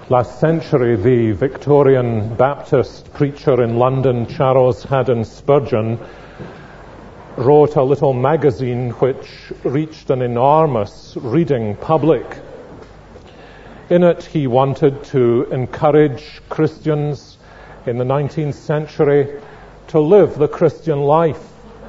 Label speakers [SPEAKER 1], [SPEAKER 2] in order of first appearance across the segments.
[SPEAKER 1] Last century, the Victorian Baptist preacher in London, Charles Haddon Spurgeon, wrote a little magazine which reached an enormous reading public. In it, he wanted to encourage Christians in the 19th century to live the Christian life.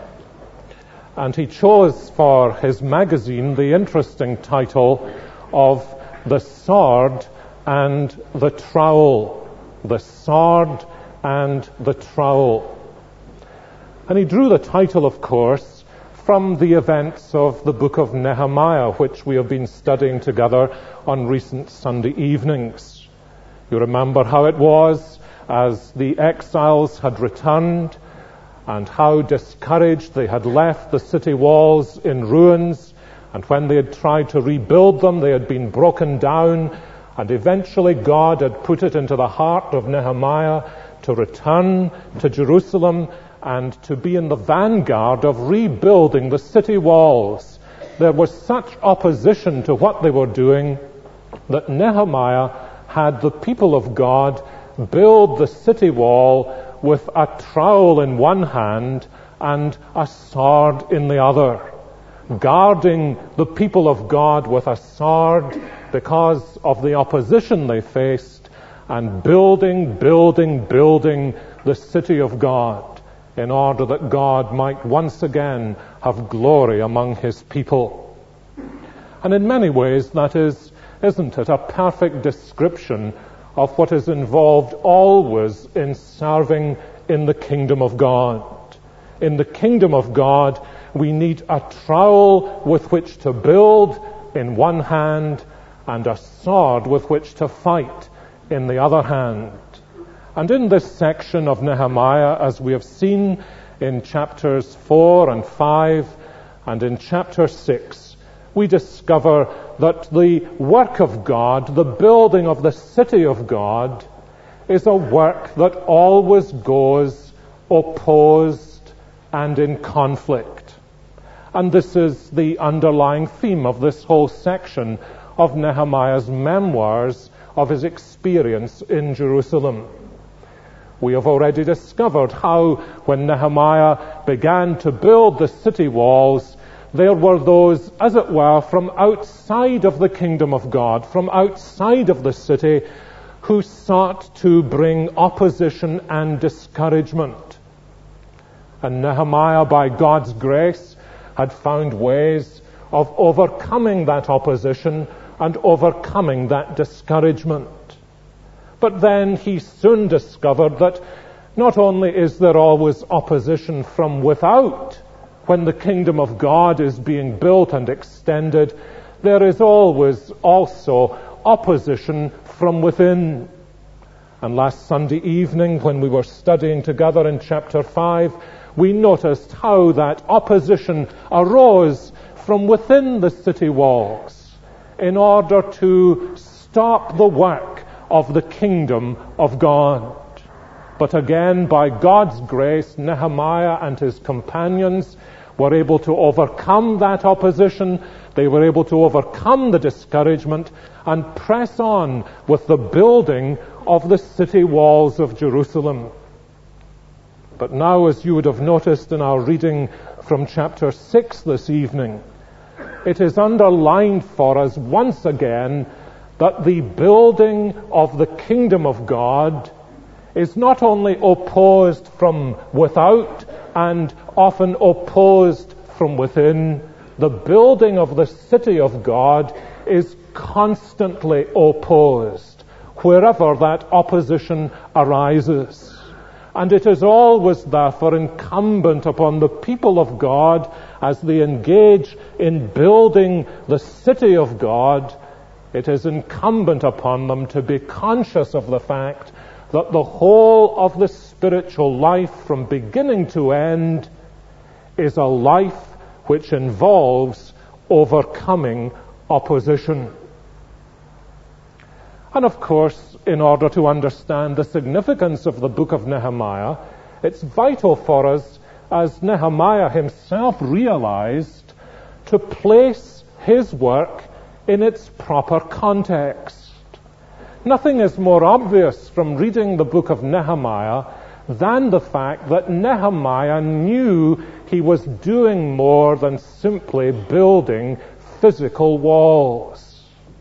[SPEAKER 1] And he chose for his magazine the interesting title of The Sword and the Trowel. The Sword and the Trowel. And he drew the title, of course, from the events of the book of Nehemiah, which we have been studying together on recent Sunday evenings. You remember how it was as the exiles had returned and how discouraged they had left the city walls in ruins, and when they had tried to rebuild them, they had been broken down, and eventually God had put it into the heart of Nehemiah to return to Jerusalem and to be in the vanguard of rebuilding the city walls. There was such opposition to what they were doing that Nehemiah had the people of God build the city wall with a trowel in one hand and a sword in the other, guarding the people of God with a sword because of the opposition they faced, and building the city of God in order that God might once again have glory among his people. And in many ways that is, isn't it, a perfect description of what is involved always in serving in the kingdom of God. In the kingdom of God, we need a trowel with which to build in one hand and a sword with which to fight in the other hand. And in this section of Nehemiah, as we have seen in chapters 4 and 5 and in chapter 6, we discover that the work of God, the building of the city of God, is a work that always goes opposed and in conflict. And this is the underlying theme of this whole section of Nehemiah's memoirs of his experience in Jerusalem. We have already discovered how when Nehemiah began to build the city walls, there were those, as it were, from outside of the kingdom of God, from outside of the city, who sought to bring opposition and discouragement. And Nehemiah, by God's grace, had found ways of overcoming that opposition and overcoming that discouragement. But then he soon discovered that not only is there always opposition from without, when the kingdom of God is being built and extended, there is always also opposition from within. And last Sunday evening, when we were studying together in chapter 5, we noticed how that opposition arose from within the city walls in order to stop the work of the kingdom of God. But again, by God's grace, Nehemiah and his companions were able to overcome that opposition. They were able to overcome the discouragement and press on with the building of the city walls of Jerusalem. But now, as you would have noticed in our reading from chapter 6 this evening, it is underlined for us once again that the building of the kingdom of God is not only opposed from without and often opposed from within. The building of the city of God is constantly opposed wherever that opposition arises. And it is always therefore incumbent upon the people of God, as they engage in building the city of God, it is incumbent upon them to be conscious of the fact that the whole of the spiritual life from beginning to end is a life which involves overcoming opposition. And of course, in order to understand the significance of the book of Nehemiah, it's vital for us, as Nehemiah himself realized, to place his work in its proper context. Nothing is more obvious from reading the book of Nehemiah than the fact that Nehemiah knew he was doing more than simply building physical walls.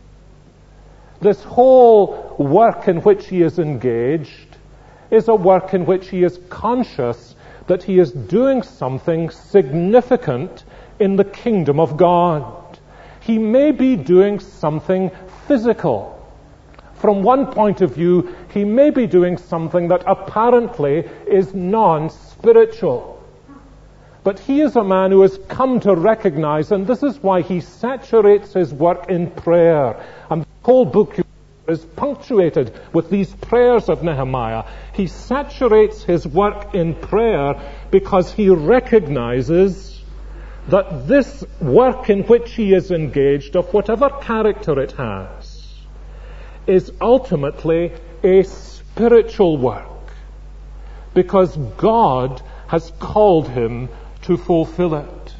[SPEAKER 1] This whole work in which he is engaged is a work in which he is conscious that he is doing something significant in the kingdom of God. He may be doing something physical. From one point of view, he may be doing something that apparently is non-spiritual. But he is a man who has come to recognize, and this is why he saturates his work in prayer. And the whole book is punctuated with these prayers of Nehemiah. He saturates his work in prayer because he recognizes that this work in which he is engaged, of whatever character it has, is ultimately a spiritual work, because God has called him to fulfill it.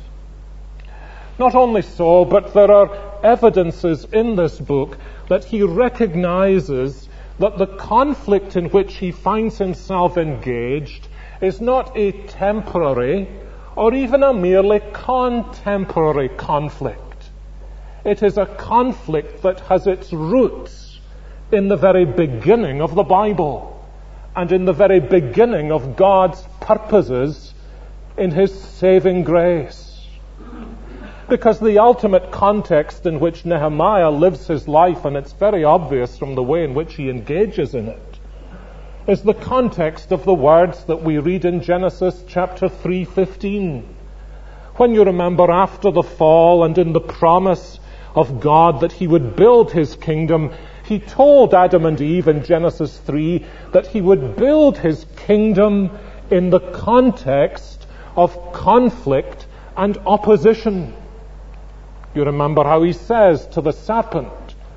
[SPEAKER 1] Not only so, but there are evidences in this book that he recognizes that the conflict in which he finds himself engaged is not a temporary or even a merely contemporary conflict. It is a conflict that has its roots in the very beginning of the Bible and in the very beginning of God's purposes in his saving grace. Because the ultimate context in which Nehemiah lives his life, and it's very obvious from the way in which he engages in it, is the context of the words that we read in Genesis chapter 3:15. When you remember, after the fall and in the promise of God that he would build his kingdom, he told Adam and Eve in Genesis 3 that he would build his kingdom in the context of conflict and opposition. You remember how he says to the serpent,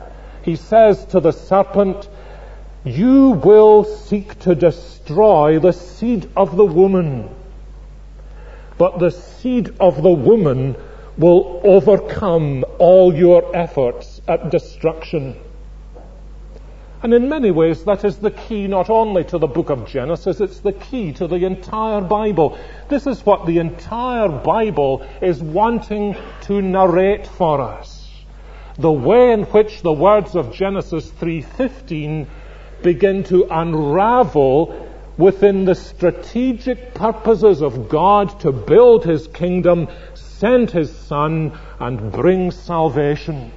[SPEAKER 1] "You will seek to destroy the seed of the woman, but the seed of the woman will overcome all your efforts at destruction." And in many ways, that is the key not only to the book of Genesis, it's the key to the entire Bible. This is what the entire Bible is wanting to narrate for us. The way in which the words of Genesis 3:15 begin to unravel within the strategic purposes of God to build his kingdom, send his Son, and bring salvation.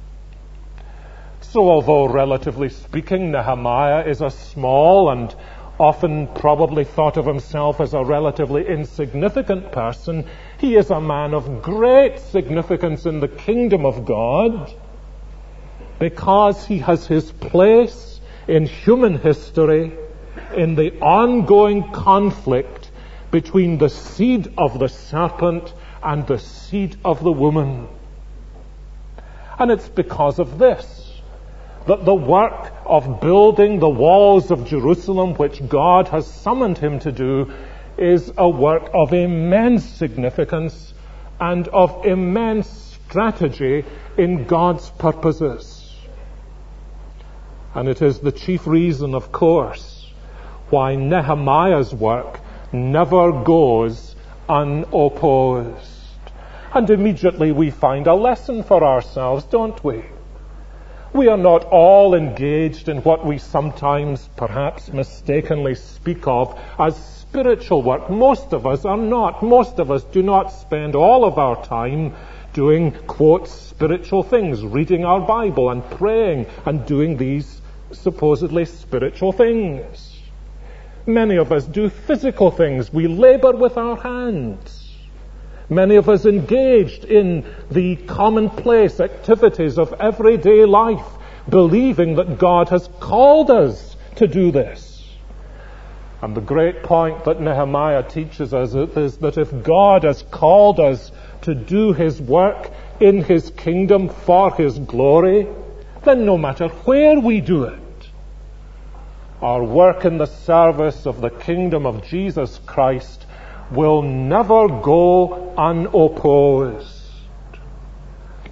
[SPEAKER 1] So although, relatively speaking, Nehemiah is a small and often probably thought of himself as a relatively insignificant person, he is a man of great significance in the kingdom of God because he has his place in human history in the ongoing conflict between the seed of the serpent and the seed of the woman. And it's because of this that the work of building the walls of Jerusalem, which God has summoned him to do, is a work of immense significance and of immense strategy in God's purposes. And it is the chief reason, of course, why Nehemiah's work never goes unopposed. And immediately we find a lesson for ourselves, don't we? We are not all engaged in what we sometimes perhaps mistakenly speak of as spiritual work. Most of us are not. Most of us do not spend all of our time doing, quote, spiritual things, reading our Bible and praying and doing these supposedly spiritual things. Many of us do physical things. We labor with our hands. Many of us engaged in the commonplace activities of everyday life, believing that God has called us to do this. And the great point that Nehemiah teaches us is that if God has called us to do his work in his kingdom for his glory, then no matter where we do it, our work in the service of the kingdom of Jesus Christ will never go unopposed.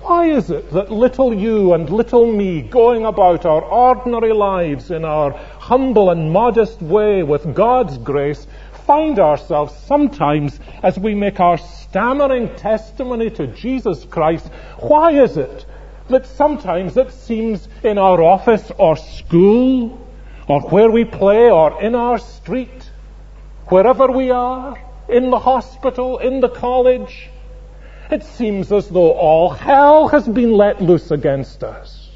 [SPEAKER 1] Why is it that little you and little me, going about our ordinary lives in our humble and modest way with God's grace, find ourselves sometimes, as we make our stammering testimony to Jesus Christ, why is it that sometimes it seems in our office or school, or where we play, or in our street, wherever we are, in the hospital, in the college, it seems as though all hell has been let loose against us?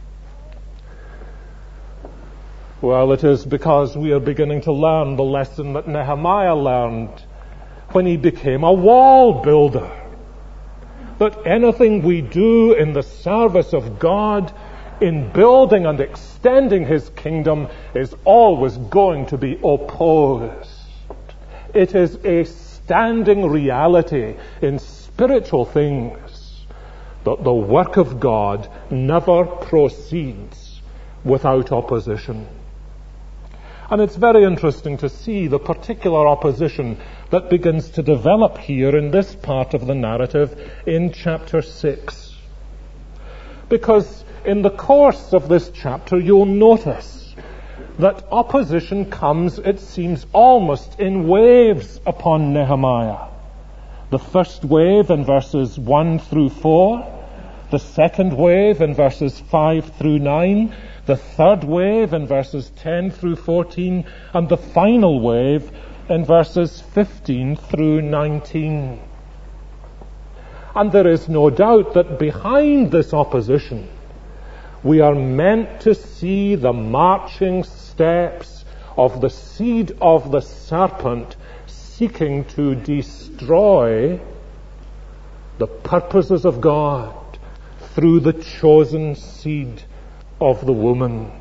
[SPEAKER 1] Well, it is because we are beginning to learn the lesson that Nehemiah learned when he became a wall builder. That anything we do in the service of God, in building and extending His kingdom, is always going to be opposed. It is a standing reality in spiritual things that the work of God never proceeds without opposition. And it's very interesting to see the particular opposition that begins to develop here in this part of the narrative in chapter 6. Because in the course of this chapter, you'll notice that opposition comes, it seems, almost in waves upon Nehemiah. The first wave in verses 1 through 4, the second wave in verses 5 through 9, the third wave in verses 10 through 14, and the final wave in verses 15 through 19. And there is no doubt that behind this opposition, we are meant to see the marching steps of the seed of the serpent seeking to destroy the purposes of God through the chosen seed of the woman.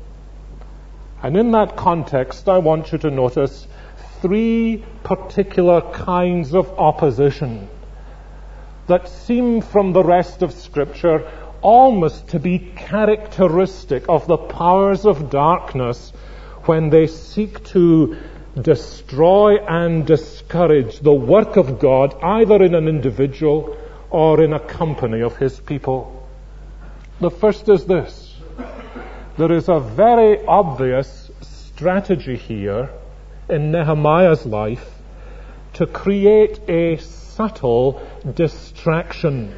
[SPEAKER 1] And in that context, I want you to notice three particular kinds of opposition that seem from the rest of Scripture almost to be characteristic of the powers of darkness when they seek to destroy and discourage the work of God, either in an individual or in a company of His people. The first is this. There is a very obvious strategy here in Nehemiah's life to create a subtle distraction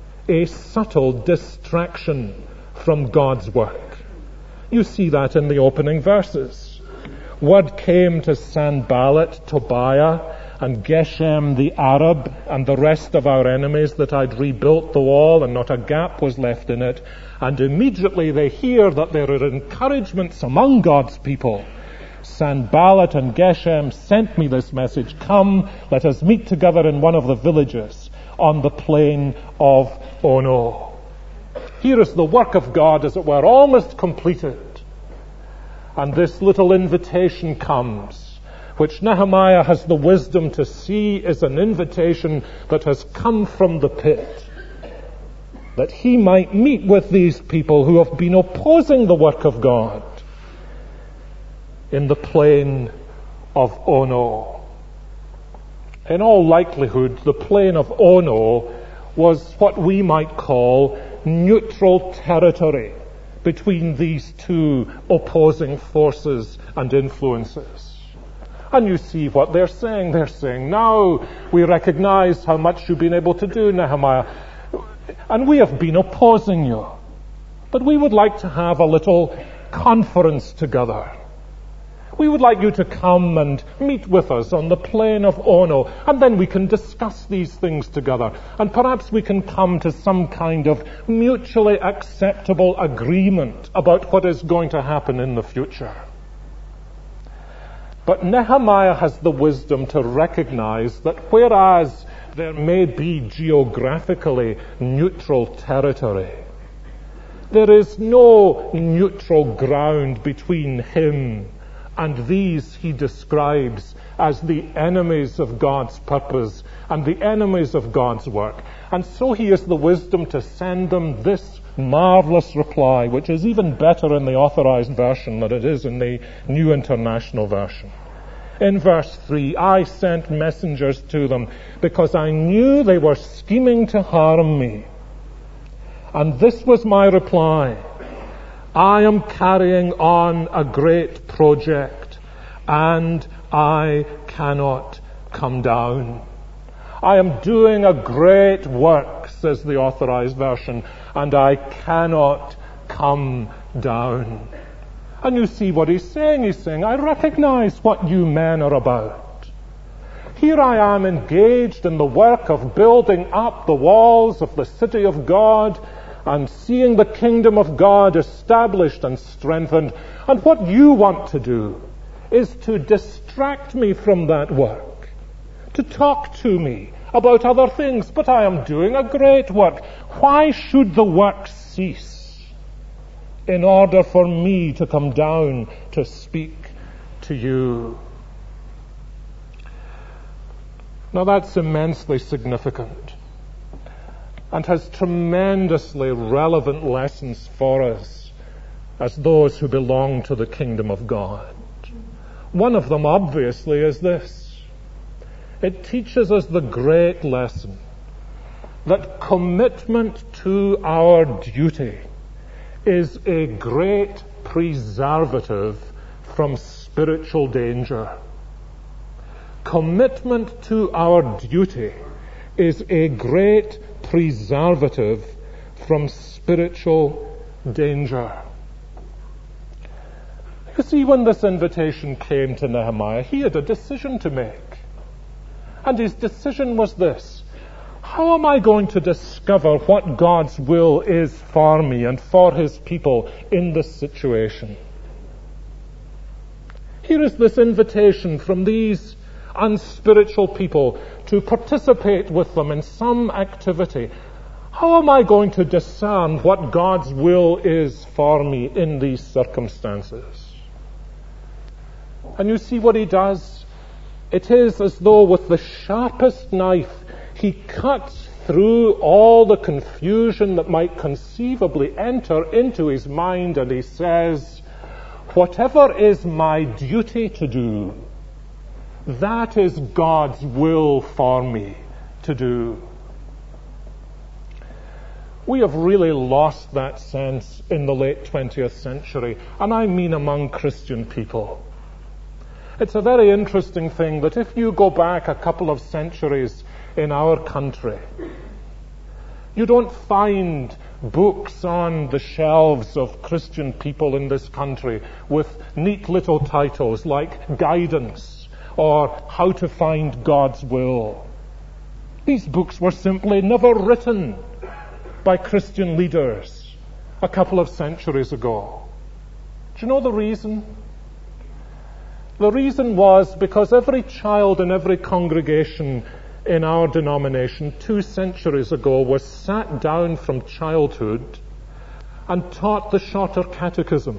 [SPEAKER 1] from God's work. You see that in the opening verses. Word came to Sanballat, Tobiah, and Geshem the Arab, and the rest of our enemies, that I'd rebuilt the wall and not a gap was left in it. And immediately they hear that there are encouragements among God's people. Sanballat and Geshem sent me this message: come, let us meet together in one of the villages on the plain of Ono. Here is the work of God, as it were, almost completed. And this little invitation comes, which Nehemiah has the wisdom to see is an invitation that has come from the pit, that he might meet with these people who have been opposing the work of God in the plain of Ono. In all likelihood, the plain of Ono was what we might call neutral territory between these two opposing forces and influences. And you see what they're saying. They're saying, now we recognize how much you've been able to do, Nehemiah, and we have been opposing you. But we would like to have a little conference together. We would like you to come and meet with us on the plain of Ono, and then we can discuss these things together. And perhaps we can come to some kind of mutually acceptable agreement about what is going to happen in the future. But Nehemiah has the wisdom to recognize that whereas there may be geographically neutral territory, there is no neutral ground between him and these he describes as the enemies of God's purpose and the enemies of God's work. And so he has the wisdom to send them this marvelous reply, which is even better in the Authorized Version than it is in the New International Version. In verse 3, I sent messengers to them because I knew they were scheming to harm me. And this was my reply: I am carrying on a great project, and I cannot come down. I am doing a great work, says the Authorized Version, and I cannot come down. And you see what he's saying. He's saying, I recognize what you men are about. Here I am engaged in the work of building up the walls of the city of God and seeing the kingdom of God established and strengthened. And what you want to do is to distract me from that work, to talk to me about other things. But I am doing a great work. Why should the work cease in order for me to come down to speak to you? Now that's immensely significant and has tremendously relevant lessons for us as those who belong to the kingdom of God. One of them, obviously, is this. It teaches us the great lesson that commitment to our duty is a great preservative from spiritual danger. Commitment to our duty is a great preservative from spiritual danger. You see, when this invitation came to Nehemiah, he had a decision to make. And his decision was this: how am I going to discover what God's will is for me and for his people in this situation? Here is this invitation from these unspiritual people to participate with them in some activity. How am I going to discern what God's will is for me in these circumstances? And you see what he does? It is as though with the sharpest knife he cuts through all the confusion that might conceivably enter into his mind, and he says, whatever is my duty to do, that is God's will for me to do. We have really lost that sense in the late 20th century, and I mean among Christian people. It's a very interesting thing that if you go back a couple of centuries in our country, you don't find books on the shelves of Christian people in this country with neat little titles like Guidance or How to Find God's Will. These books were simply never written by Christian leaders a couple of centuries ago. Do you know the reason? The reason was because every child in every congregation in our denomination 2 centuries ago was sat down from childhood and taught the Shorter Catechism.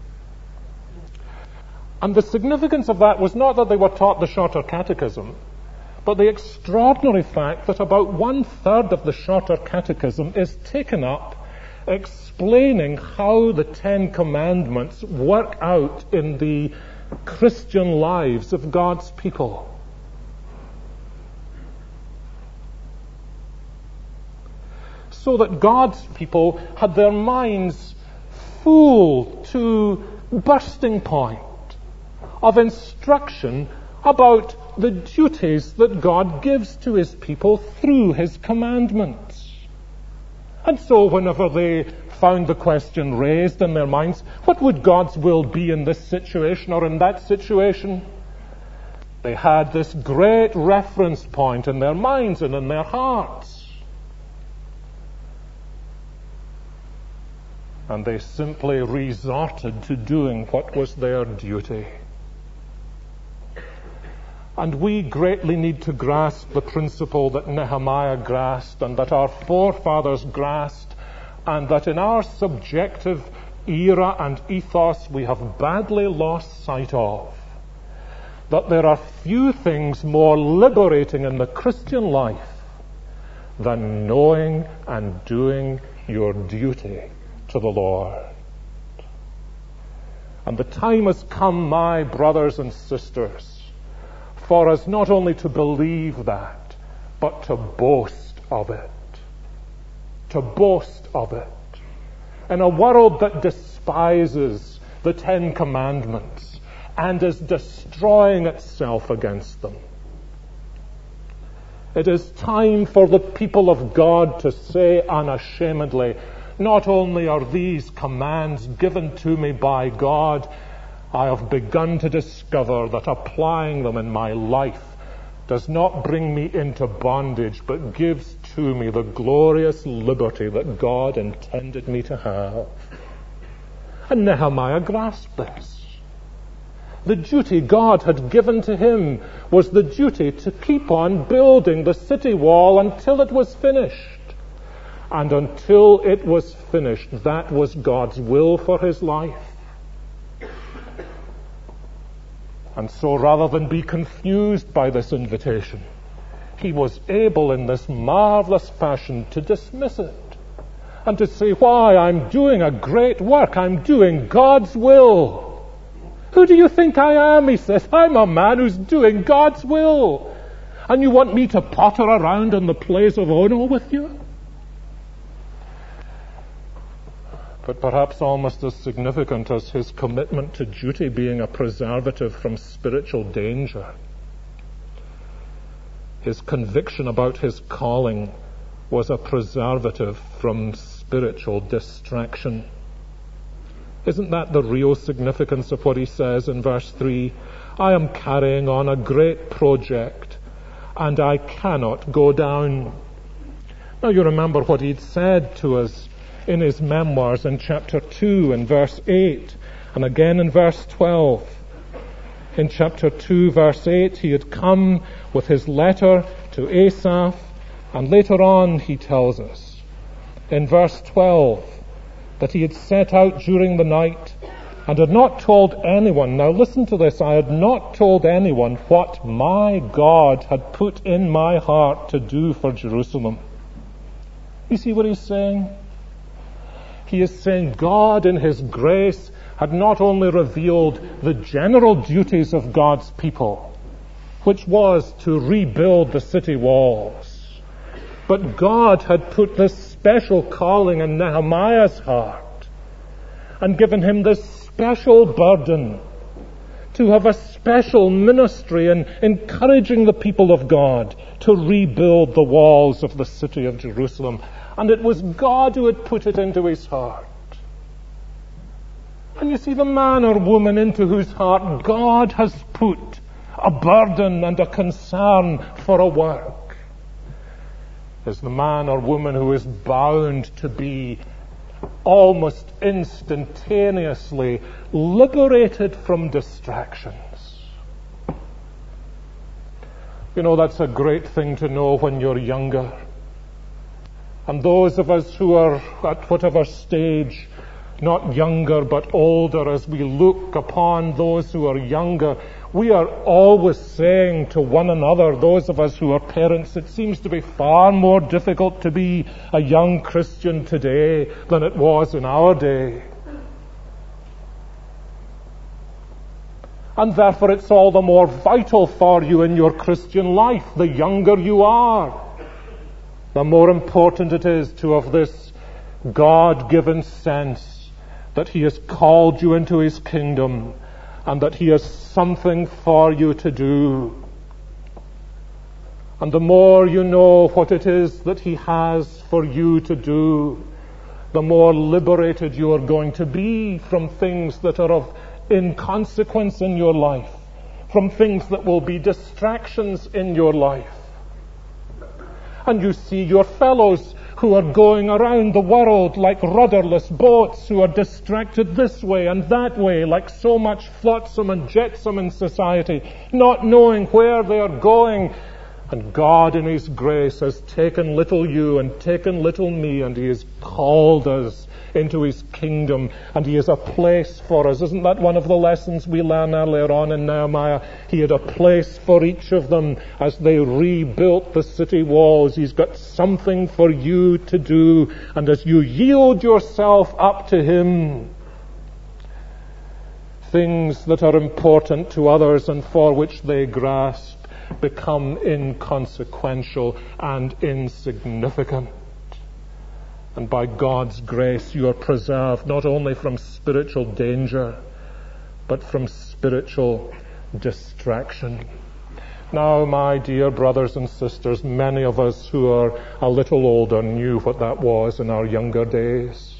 [SPEAKER 1] And the significance of that was not that they were taught the Shorter Catechism, but the extraordinary fact that about 1/3 of the Shorter Catechism is taken up explaining how the 10 Commandments work out in the Christian lives of God's people. So that God's people had their minds full to bursting point of instruction about the duties that God gives to his people through his commandments. And so whenever they found the question raised in their minds, what would God's will be in this situation or in that situation? They had this great reference point in their minds and in their hearts. And they simply resorted to doing what was their duty. And we greatly need to grasp the principle that Nehemiah grasped and that our forefathers grasped, and that in our subjective era and ethos we have badly lost sight of. That there are few things more liberating in the Christian life than knowing and doing your duty to the Lord. And the time has come, my brothers and sisters, for us not only to believe that, but to boast of it. To boast of it. in a world that despises the Ten Commandments and is destroying itself against them. It is time for the people of God to say unashamedly, not only are these commands given to me by God, I have begun to discover that applying them in my life does not bring me into bondage, but gives to me the glorious liberty that God intended me to have. And Nehemiah grasped this. The duty God had given to him was the duty to keep on building the city wall until it was finished. And until it was finished, that was God's will for his life. And so rather than be confused by this invitation, he was able in this marvelous fashion to dismiss it and to say, why, I'm doing a great work. I'm doing God's will. Who do you think I am? He says, I'm a man who's doing God's will. And you want me to potter around in the plays of Ono with you? But perhaps almost as significant as his commitment to duty being a preservative from spiritual danger, his conviction about his calling was a preservative from spiritual distraction. Isn't that the real significance of what he says in verse 3? I am carrying on a great project, and I cannot go down. Now you remember what he'd said to us in his memoirs in chapter 2 and verse 8, and again in verse 12. In chapter 2, verse 8, he had come with his letter to Asaph, and later on he tells us in verse 12 that he had set out during the night and had not told anyone. Now listen to this. I had not told anyone what my God had put in my heart to do for Jerusalem. You see what he's saying? He is saying God in his grace had not only revealed the general duties of God's people, which was to rebuild the city walls, but God had put this special calling in Nehemiah's heart and given him this special burden to have a special ministry in encouraging the people of God to rebuild the walls of the city of Jerusalem. And it was God who had put it into his heart. And you see, the man or woman into whose heart God has put a burden and a concern for a work is the man or woman who is bound to be almost instantaneously liberated from distractions. You know, that's a great thing to know when you're younger. And those of us who are at whatever stage, not younger but older, as we look upon those who are younger, we are always saying to one another, those of us who are parents, it seems to be far more difficult to be a young Christian today than it was in our day. And therefore it's all the more vital for you in your Christian life, the younger you are, the more important it is to have this God-given sense that he has called you into his kingdom and that he has something for you to do. And the more you know what it is that he has for you to do, the more liberated you are going to be from things that are of inconsequence in your life, from things that will be distractions in your life. And you see your fellows who are going around the world like rudderless boats, who are distracted this way and that way, like so much flotsam and jetsam in society, not knowing where they are going. And God in his grace has taken little you and taken little me, and he has called us into his kingdom, and he has a place for us. Isn't that one of the lessons we learn earlier on in Nehemiah? He had a place for each of them as they rebuilt the city walls. He's got something for you to do, and as you yield yourself up to him, things that are important to others and for which they grasp become inconsequential and insignificant. And by God's grace, you are preserved not only from spiritual danger, but from spiritual distraction. Now, my dear brothers and sisters, many of us who are a little older knew what that was in our younger days.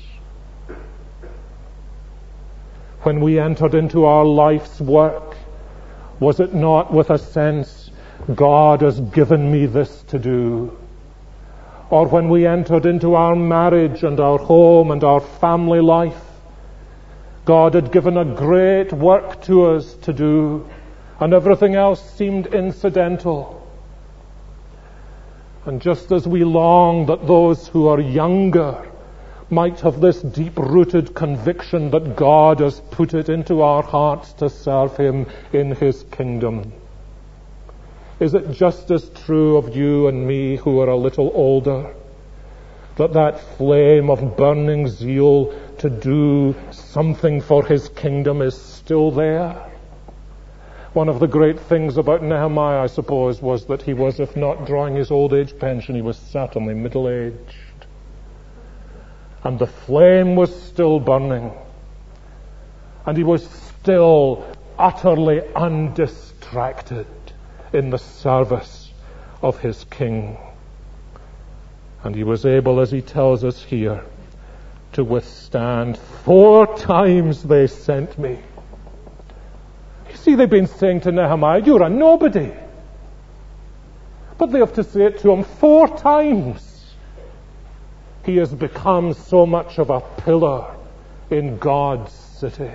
[SPEAKER 1] When we entered into our life's work, was it not with a sense, God has given me this to do? Or when we entered into our marriage and our home and our family life, God had given a great work to us to do, and everything else seemed incidental. And just as we long that those who are younger might have this deep-rooted conviction that God has put it into our hearts to serve Him in His kingdom, is it just as true of you and me who are a little older, that flame of burning zeal to do something for His kingdom is still there? One of the great things about Nehemiah, I suppose, was that he was, if not drawing his old age pension, he was certainly middle-aged. And the flame was still burning. And he was still utterly undistracted in the service of his king. And he was able, as he tells us here, to withstand. 4 times they sent me. You see, they've been saying to Nehemiah, you're a nobody. But they have to say it to him 4 times. He has become so much of a pillar in God's city.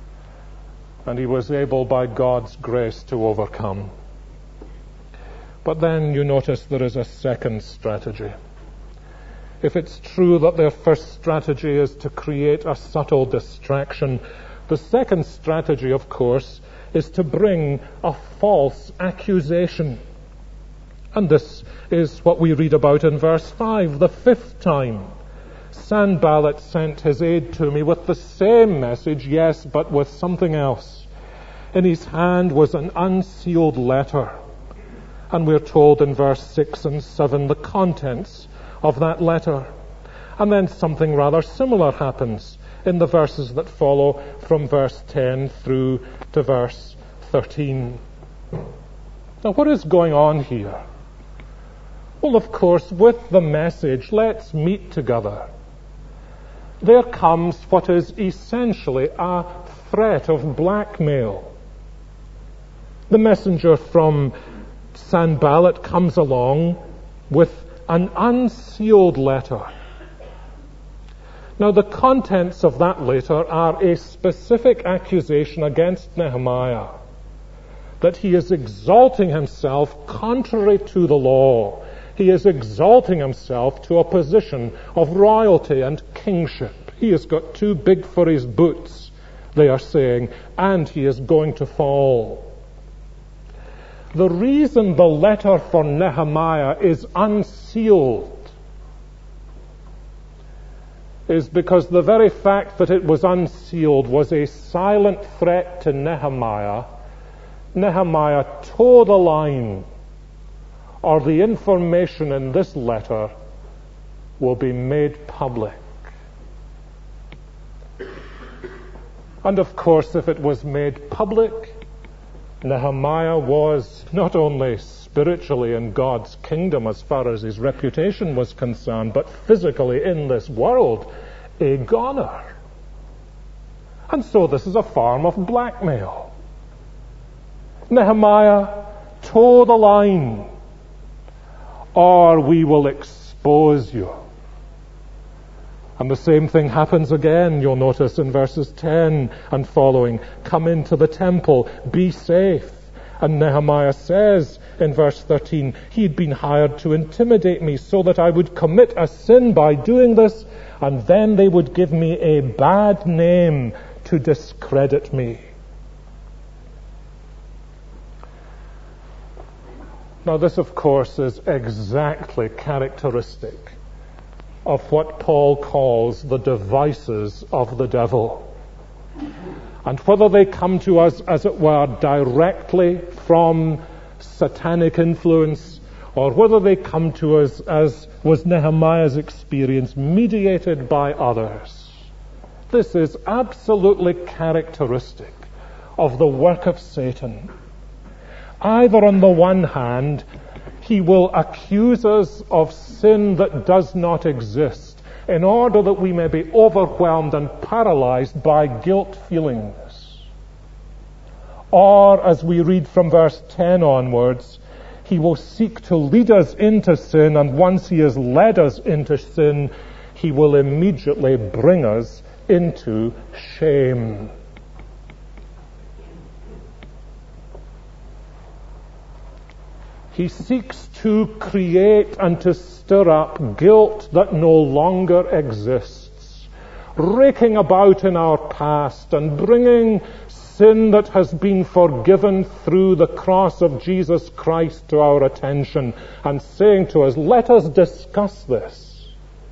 [SPEAKER 1] And he was able, by God's grace, to overcome. But then you notice there is a second strategy. If it's true that their first strategy is to create a subtle distraction, the second strategy, of course, is to bring a false accusation. And this is what we read about in verse 5. The 5th time, Sanballat sent his aide to me with the same message, yes, but with something else. In his hand was an unsealed letter. And we're told in verse 6 and 7 the contents of that letter. And then something rather similar happens in the verses that follow from verse 10 through to verse 13. Now, what is going on here? Well, of course, with the message, let's meet together, there comes what is essentially a threat of blackmail. The messenger from Sanballat comes along with an unsealed letter. Now, the contents of that letter are a specific accusation against Nehemiah that he is exalting himself contrary to the law. He is exalting himself to a position of royalty and kingship. He has got too big for his boots, they are saying, and he is going to fall. The reason the letter for Nehemiah is unsealed is because the very fact that it was unsealed was a silent threat to Nehemiah. Nehemiah toe the line, or the information in this letter will be made public. And of course, if it was made public, Nehemiah was not only spiritually in God's kingdom as far as his reputation was concerned, but physically in this world, a goner. And so this is a form of blackmail. Nehemiah, toe the line, or we will expose you. And the same thing happens again, you'll notice in verses 10 and following. Come into the temple, be safe. And Nehemiah says in verse 13, he'd been hired to intimidate me so that I would commit a sin by doing this, and then they would give me a bad name to discredit me. Now this, of course, is exactly characteristic of what Paul calls the devices of the devil. And whether they come to us, as it were, directly from satanic influence, or whether they come to us, as was Nehemiah's experience, mediated by others. This is absolutely characteristic of the work of Satan. Either on the one hand, he will accuse us of sin that does not exist, in order that we may be overwhelmed and paralyzed by guilt feelings. Or, as we read from verse 10 onwards, he will seek to lead us into sin, and once he has led us into sin, he will immediately bring us into shame. He seeks to create and to stir up guilt that no longer exists, raking about in our past and bringing sin that has been forgiven through the cross of Jesus Christ to our attention and saying to us, let us discuss this.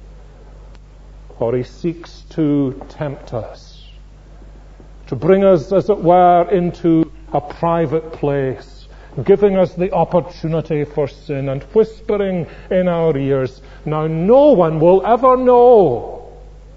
[SPEAKER 1] Or he seeks to tempt us, to bring us, as it were, into a private place, giving us the opportunity for sin and whispering in our ears, now no one will ever know.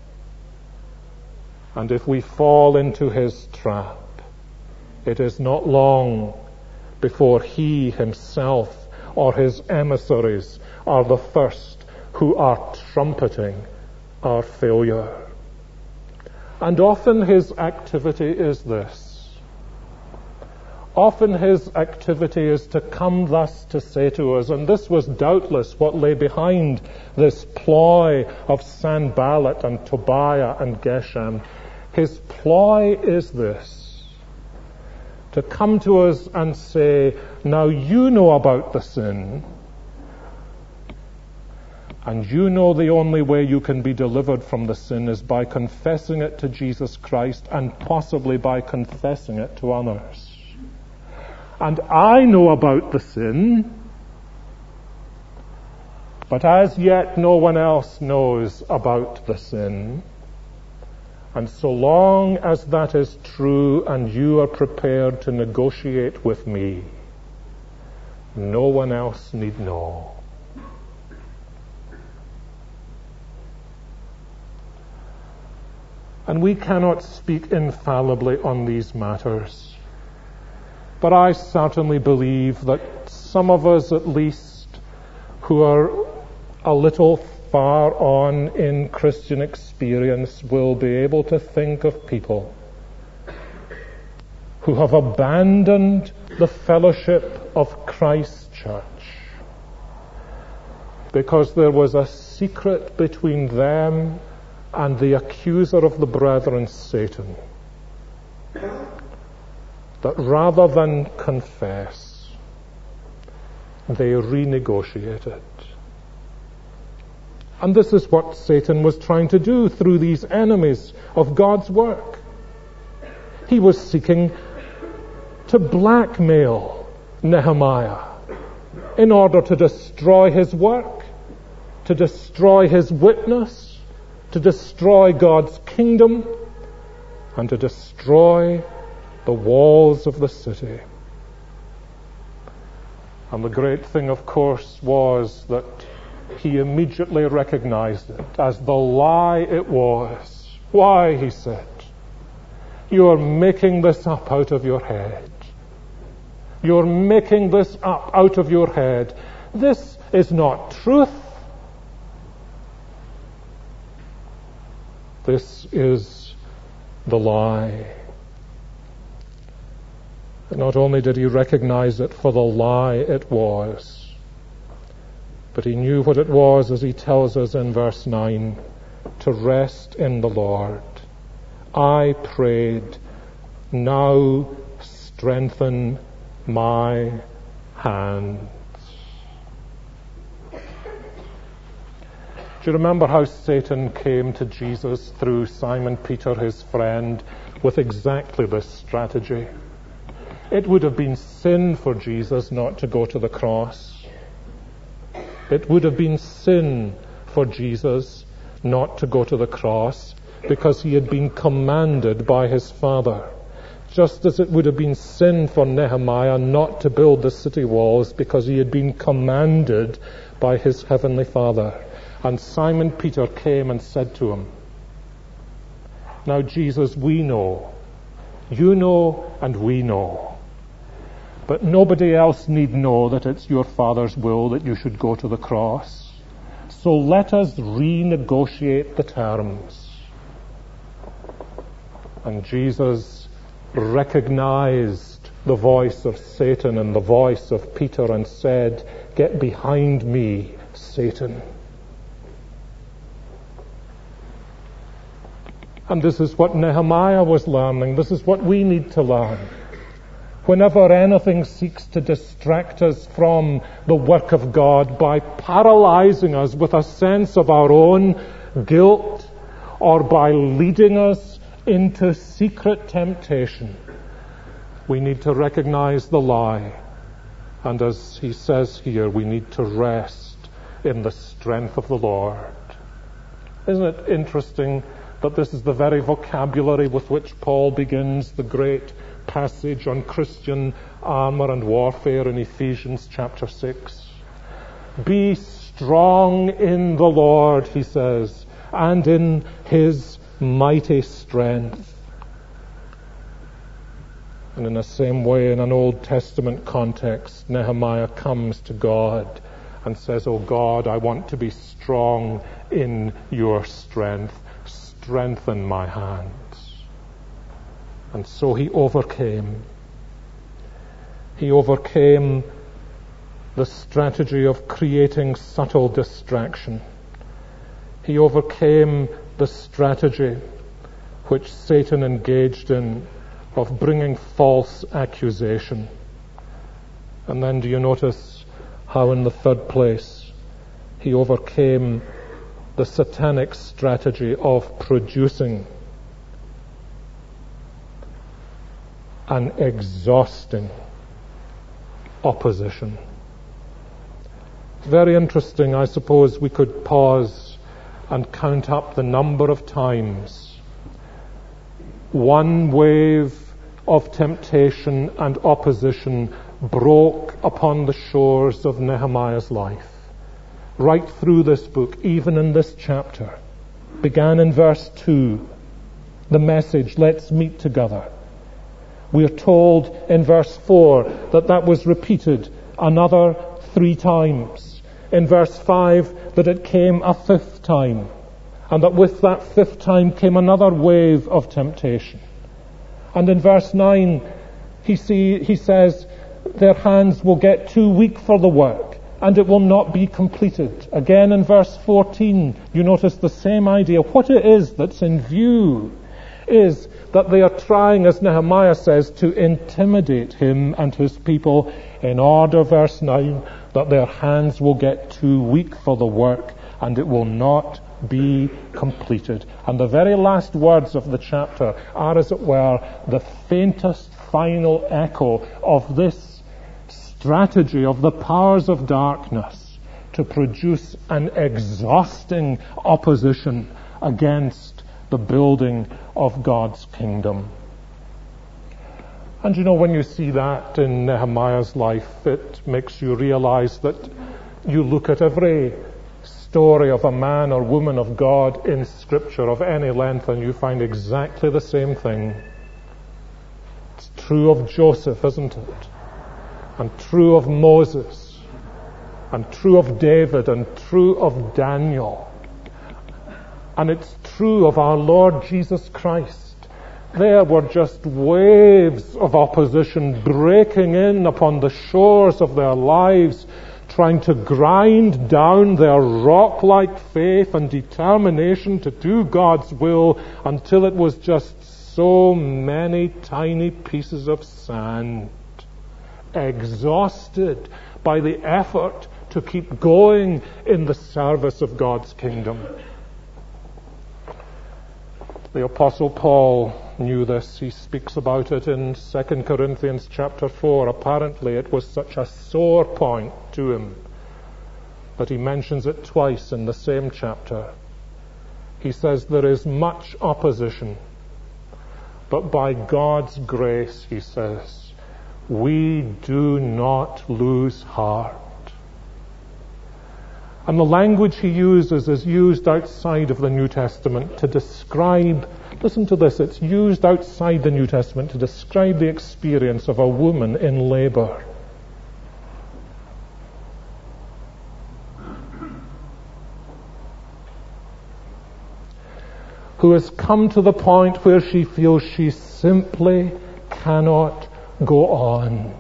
[SPEAKER 1] And if we fall into his trap, it is not long before he himself or his emissaries are the first who are trumpeting our failure. And often his activity is this. Often his activity is to come thus to say to us, and this was doubtless what lay behind this ploy of Sanballat and Tobiah and Geshem. His ploy is this: to come to us and say, now you know about the sin, and you know the only way you can be delivered from the sin is by confessing it to Jesus Christ, and possibly by confessing it to others. And I know about the sin, but as yet no one else knows about the sin. And so long as that is true and you are prepared to negotiate with me, no one else need know. And we cannot speak infallibly on these matters, but I certainly believe that some of us at least who are a little far on in Christian experience will be able to think of people who have abandoned the fellowship of Christ's church because there was a secret between them and the accuser of the brethren, Satan, that rather than confess, they renegotiated. And this is what Satan was trying to do through these enemies of God's work. He was seeking to blackmail Nehemiah in order to destroy his work, to destroy his witness, to destroy God's kingdom, and to destroy the walls of the city. And the great thing, of course, was that he immediately recognized it as the lie it was. Why, he said, you are making this up out of your head. You're making this up out of your head. This is not truth. This is the lie. Not only did he recognize it for the lie it was, but he knew what it was, as he tells us in verse 9, to rest in the Lord. I prayed, now strengthen my hands. Do you remember how Satan came to Jesus through Simon Peter, his friend, with exactly this strategy? It would have been sin for Jesus not to go to the cross. It would have been sin for Jesus not to go to the cross because he had been commanded by his Father. just as it would have been sin for Nehemiah not to build the city walls because he had been commanded by his heavenly Father. And Simon Peter came and said to him, "Now, Jesus, we know, you know, and we know. But nobody else need know that it's your Father's will that you should go to the cross. So let us renegotiate the terms." And Jesus recognized the voice of Satan and the voice of Peter and said, "Get behind me, Satan." And this is what Nehemiah was learning. This is what we need to learn. Whenever anything seeks to distract us from the work of God by paralyzing us with a sense of our own guilt, or by leading us into secret temptation, we need to recognize the lie. And as he says here, we need to rest in the strength of the Lord. Isn't it interesting that this is the very vocabulary with which Paul begins the great passage on Christian armor and warfare in Ephesians chapter 6? Be strong in the Lord, he says, and in his mighty strength. And in the same way, in an Old Testament context, Nehemiah comes to God and says, "Oh God, I want to be strong in your strength. Strengthen my hands." And so he overcame. He overcame the strategy of creating subtle distraction. He overcame the strategy which Satan engaged in of bringing false accusation. And then do you notice how in the third place he overcame the satanic strategy of producing an exhausting opposition? Very interesting. I suppose we could pause and count up the number of times one wave of temptation and opposition broke upon the shores of Nehemiah's life. Right through this book, even in this chapter, began in verse 2, the message, "Let's meet together." We are told in verse 4 that was repeated another 3 times. In verse 5 that it came a 5th time, and that with that 5th time came another wave of temptation. And in verse 9 he says their hands will get too weak for the work and it will not be completed. Again in verse 14 you notice the same idea. What it is that's in view is that they are trying, as Nehemiah says, to intimidate him and his people in order, verse 9, that their hands will get too weak for the work and it will not be completed. And the very last words of the chapter are, as it were, the faintest final echo of this strategy of the powers of darkness to produce an exhausting opposition against the building of God's kingdom. And you know, when you see that in Nehemiah's life, it makes you realize that you look at every story of a man or woman of God in Scripture of any length and you find exactly the same thing. It's true of Joseph, isn't it? And true of Moses, and true of David, and true of Daniel. And it's true of our Lord Jesus Christ. There were just waves of opposition breaking in upon the shores of their lives, trying to grind down their rock-like faith and determination to do God's will until it was just so many tiny pieces of sand, exhausted by the effort to keep going in the service of God's kingdom. The Apostle Paul knew this. He speaks about it in 2 Corinthians chapter 4. Apparently it was such a sore point to him that he mentions it twice in the same chapter. He says there is much opposition, But by God's grace, he says, we do not lose heart. And the language he uses is used outside of the New Testament to describe, listen to this, it's used outside the New Testament to describe the experience of a woman in labor. Who has come to the point where she feels she simply cannot go on.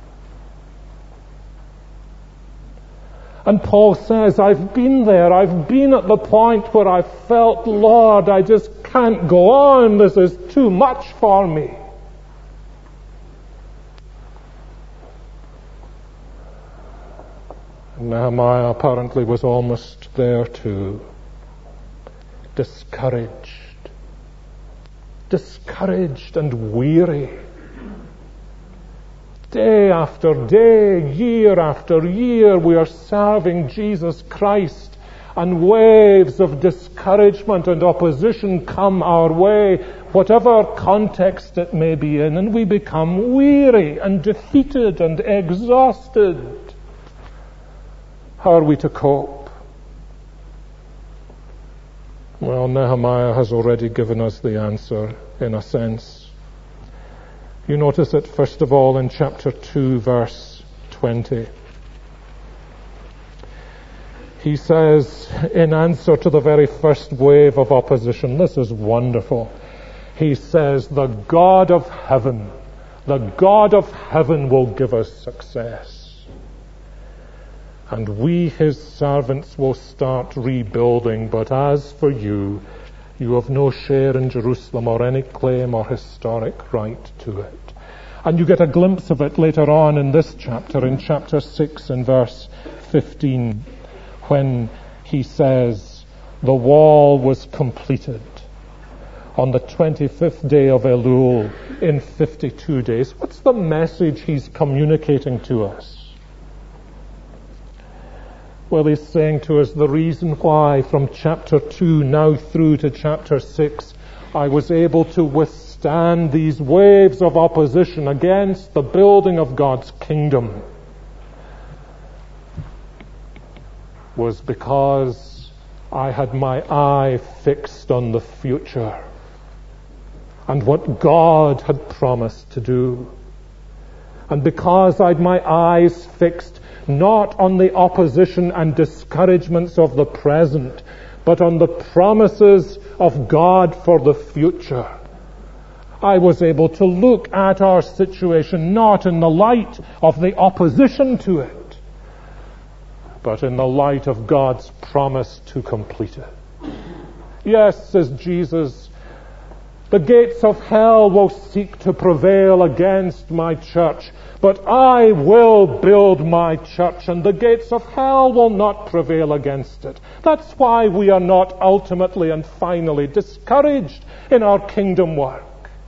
[SPEAKER 1] And Paul says, I've been there. I've been at the point where I felt, Lord, I just can't go on. This is too much for me. Nehemiah apparently was almost there too. Discouraged and weary. Day after day, year after year, we are serving Jesus Christ, and waves of discouragement and opposition come our way, whatever context it may be in, and we become weary and defeated and exhausted. How are we to cope? Well, Nehemiah has already given us the answer, in a sense. You notice it, first of all, in chapter 2, verse 20. He says, in answer to the very first wave of opposition, this is wonderful. He says, the God of heaven will give us success. And we, his servants, will start rebuilding. But as for you, you have no share in Jerusalem or any claim or historic right to it. And you get a glimpse of it later on in this chapter, in chapter 6 and verse 15, when he says, the wall was completed on the 25th day of Elul in 52 days. What's the message he's communicating to us? Well, he's saying to us the reason why from chapter 2 now through to chapter 6 I was able to withstand these waves of opposition against the building of God's kingdom was because I had my eye fixed on the future and what God had promised to do. And because I'd my eyes fixed not on the opposition and discouragements of the present, but on the promises of God for the future, I was able to look at our situation not in the light of the opposition to it, but in the light of God's promise to complete it. Yes, says Jesus, the gates of hell will seek to prevail against my church, but I will build my church, and the gates of hell will not prevail against it. That's why we are not ultimately and finally discouraged in our kingdom work.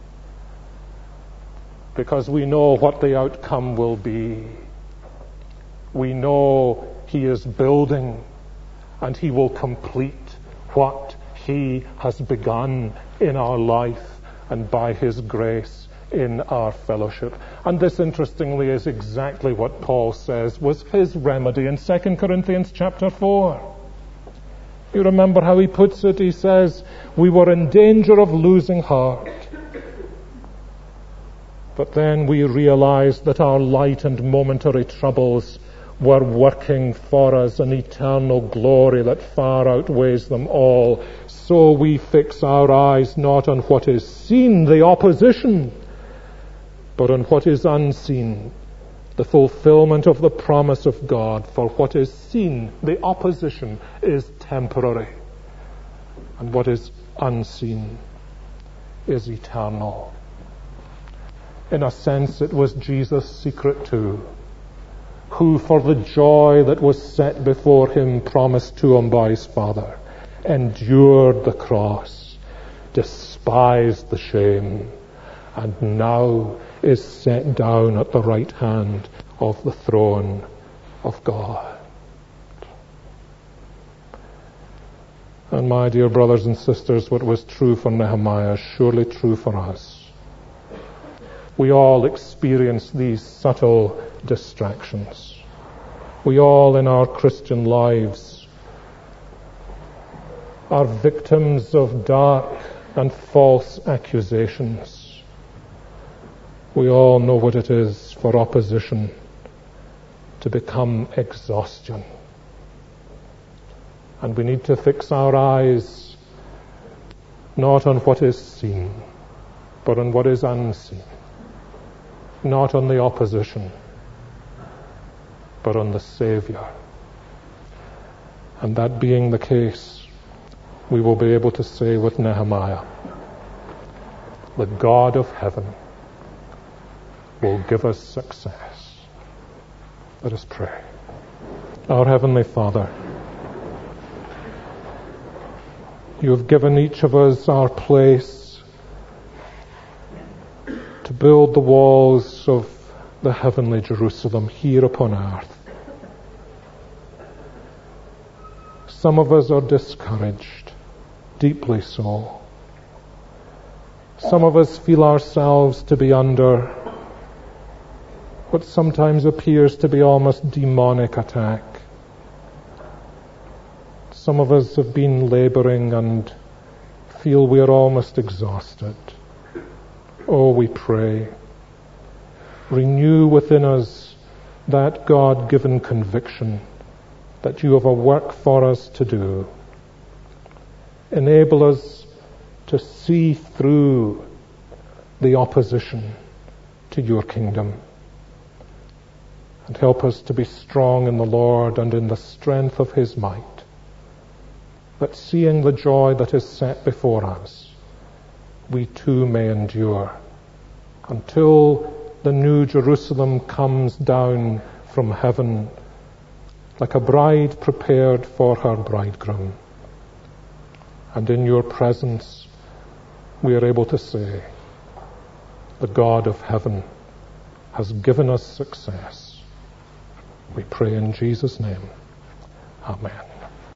[SPEAKER 1] Because we know what the outcome will be. We know he is building, and he will complete what he has begun in our life and by his grace in our fellowship. And this, interestingly, is exactly what Paul says was his remedy in 2 Corinthians chapter 4. You remember how he puts it? He says, we were in danger of losing heart. But then we realized that our light and momentary troubles were working for us an eternal glory that far outweighs them all. So we fix our eyes not on what is seen, the opposition, but on what is unseen, the fulfillment of the promise of God. For what is seen, the opposition, is temporary, and what is unseen is eternal. In a sense, it was Jesus' secret too, who for the joy that was set before him, promised to him by his Father, endured the cross, despised the shame, and now is set down at the right hand of the throne of God. And my dear brothers and sisters, what was true for Nehemiah is surely true for us. We all experience these subtle distractions. We all in our Christian lives are victims of dark and false accusations. We all know what it is for opposition to become exhaustion. And we need to fix our eyes not on what is seen, but on what is unseen. Not on the opposition, but on the Saviour. And that being the case, we will be able to say with Nehemiah, the God of heaven will give us success. Let us pray. Our Heavenly Father, You have given each of us our place to build the walls of the heavenly Jerusalem here upon earth. Some of us are discouraged, deeply so. Some of us feel ourselves to be under what sometimes appears to be almost demonic attack. Some of us have been laboring and feel we are almost exhausted. Oh, we pray, renew within us that God-given conviction that You have a work for us to do. Enable us to see through the opposition to Your kingdom, and help us to be strong in the Lord and in the strength of His might, that seeing the joy that is set before us, we too may endure until the new Jerusalem comes down from heaven like a bride prepared for her bridegroom. And in Your presence we are able to say, the God of heaven has given us success. We pray in Jesus' name. Amen.